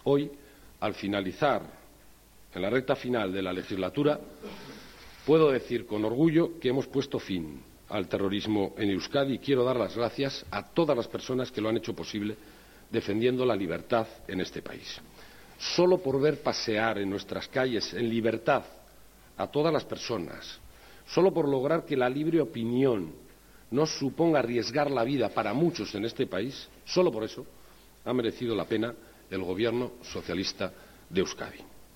Hoy, al finalizar, en la recta final de la legislatura, puedo decir con orgullo que hemos puesto fin al terrorismo en Euskadi y quiero dar las gracias a todas las personas que lo han hecho posible defendiendo la libertad en este país. Solo por ver pasear en nuestras calles en libertad a todas las personas, solo por lograr que la libre opinión no suponga arriesgar la vida para muchos en este país, solo por eso ha merecido la pena el Gobierno socialista de Euskadi.